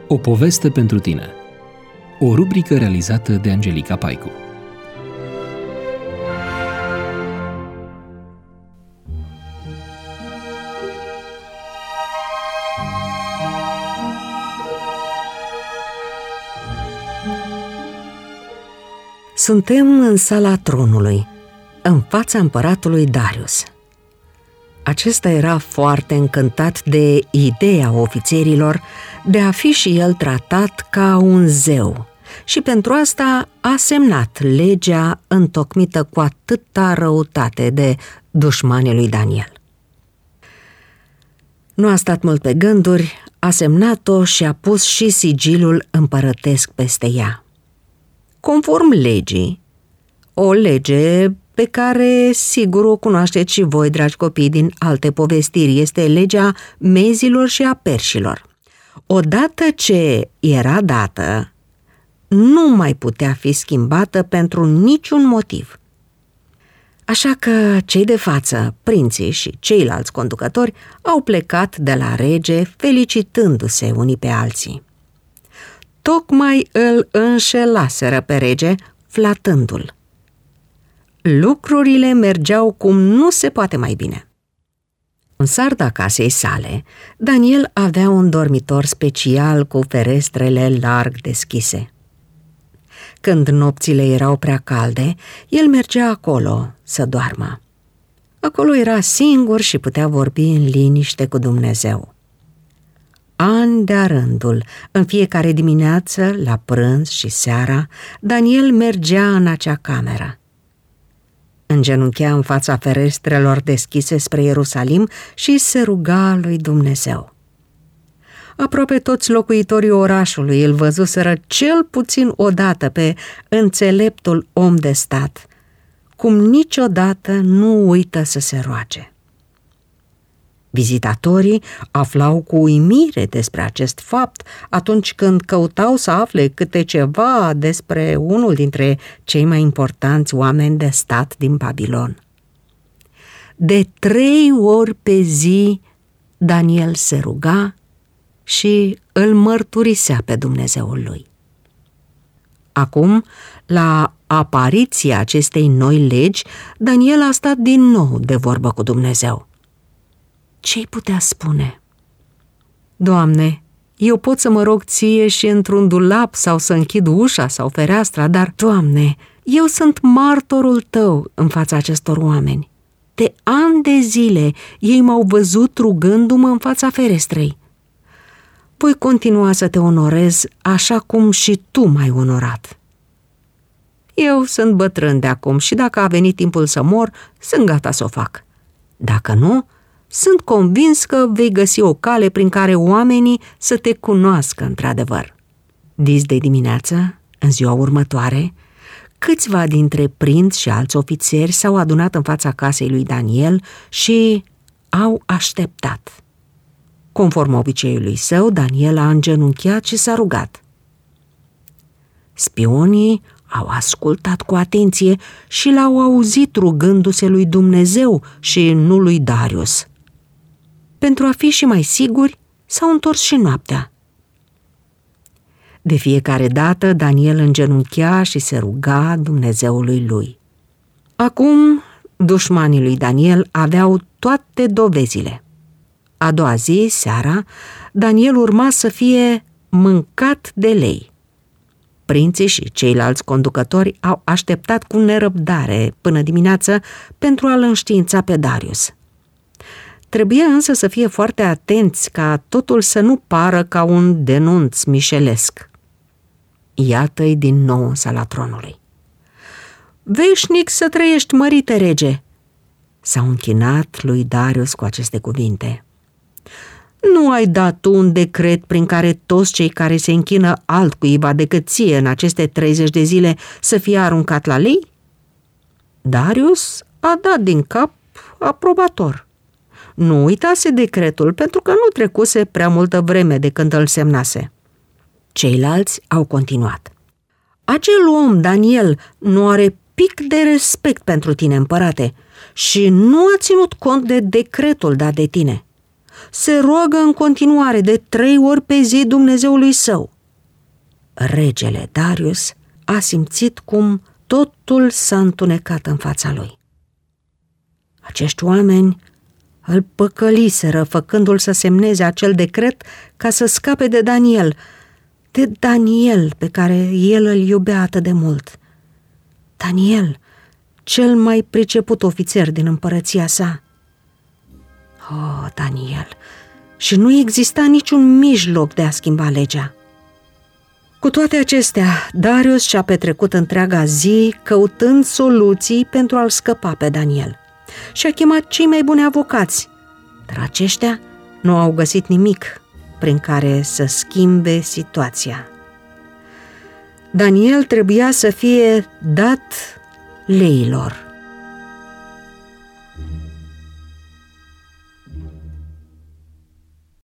O poveste pentru tine. O rubrică realizată de Angelica Paicu. Suntem în sala tronului, în fața împăratului Darius. Acesta era foarte încântat de ideea ofițerilor de a fi și el tratat ca un zeu și pentru asta a semnat legea întocmită cu atâta răutate de dușmanii lui Daniel. Nu a stat mult pe gânduri, a semnat-o și a pus și sigilul împărătesc peste ea. Conform legii, o lege pe care sigur o cunoașteți și voi, dragi copii, din alte povestiri, este legea mezilor și a perșilor. Odată ce era dată, nu mai putea fi schimbată pentru niciun motiv. Așa că cei de față, prinții și ceilalți conducători, au plecat de la rege felicitându-se unii pe alții. Tocmai îl înșelaseră pe rege, flatându-l. Lucrurile mergeau cum nu se poate mai bine. În sarda casei sale, Daniel avea un dormitor special cu ferestrele larg deschise. Când nopțile erau prea calde, el mergea acolo să doarmă. Acolo era singur și putea vorbi în liniște cu Dumnezeu. Ani de-a rândul, în fiecare dimineață, la prânz și seara, Daniel mergea în acea cameră. Îngenunchea în fața ferestrelor deschise spre Ierusalim și se ruga lui Dumnezeu. Aproape toți locuitorii orașului îl văzuseră cel puțin odată pe înțeleptul om de stat, cum niciodată nu uită să se roage. Vizitatorii aflau cu uimire despre acest fapt atunci când căutau să afle câte ceva despre unul dintre cei mai importanți oameni de stat din Babilon. De 3 ori pe zi Daniel se ruga și îl mărturisea pe Dumnezeul lui. Acum, la apariția acestei noi legi, Daniel a stat din nou de vorbă cu Dumnezeu. Ce-i putea spune? Doamne, eu pot să mă rog ție și într-un dulap sau să închid ușa sau fereastra, dar, Doamne, eu sunt martorul tău în fața acestor oameni. De ani de zile ei m-au văzut rugându-mă în fața ferestrei. Voi continua să te onorez așa cum și tu m-ai onorat. Eu sunt bătrân de acum și dacă a venit timpul să mor, sunt gata să o fac. Dacă nu, sunt convins că vei găsi o cale prin care oamenii să te cunoască într-adevăr. Dis de dimineață, în ziua următoare, câțiva dintre prinți și alți ofițeri s-au adunat în fața casei lui Daniel și au așteptat. Conform obiceiului său, Daniel a îngenunchiat și s-a rugat. Spionii au ascultat cu atenție și l-au auzit rugându-se lui Dumnezeu și nu lui Darius. Pentru a fi și mai siguri, s-au întors și noaptea. De fiecare dată, Daniel îngenunchea și se ruga Dumnezeului lui. Acum, dușmanii lui Daniel aveau toate dovezile. A doua zi, seara, Daniel urma să fie mâncat de lei. Prinții și ceilalți conducători au așteptat cu nerăbdare până dimineață pentru a-l înștiința pe Darius. Trebuie însă să fie foarte atenți ca totul să nu pară ca un denunț mișelesc. Iată-i din nou în sala tronului. Veșnic să trăiești, mărite rege! S-au închinat lui Darius cu aceste cuvinte. Nu ai dat tu un decret prin care toți cei care se închină altcuiva decât ție în aceste 30 de zile să fie aruncat la lei? Darius a dat din cap aprobator. Nu uitase decretul pentru că nu trecuse prea multă vreme de când îl semnase. Ceilalți au continuat. Acel om, Daniel, nu are pic de respect pentru tine, împărate, și nu a ținut cont de decretul dat de tine. Se roagă în continuare de 3 ori pe zi Dumnezeului său. Regele Darius a simțit cum totul s-a întunecat în fața lui. Acești oameni îl păcăliseră, făcându-l să semneze acel decret ca să scape de Daniel pe care el îl iubea atât de mult. Daniel, cel mai priceput ofițer din împărăția sa. Oh, Daniel! Și nu exista niciun mijloc de a schimba legea. Cu toate acestea, Darius și-a petrecut întreaga zi căutând soluții pentru a-l scăpa pe Daniel. Și-a chemat cei mai buni avocați, dar aceștia nu au găsit nimic prin care să schimbe situația. Daniel trebuia să fie dat leilor.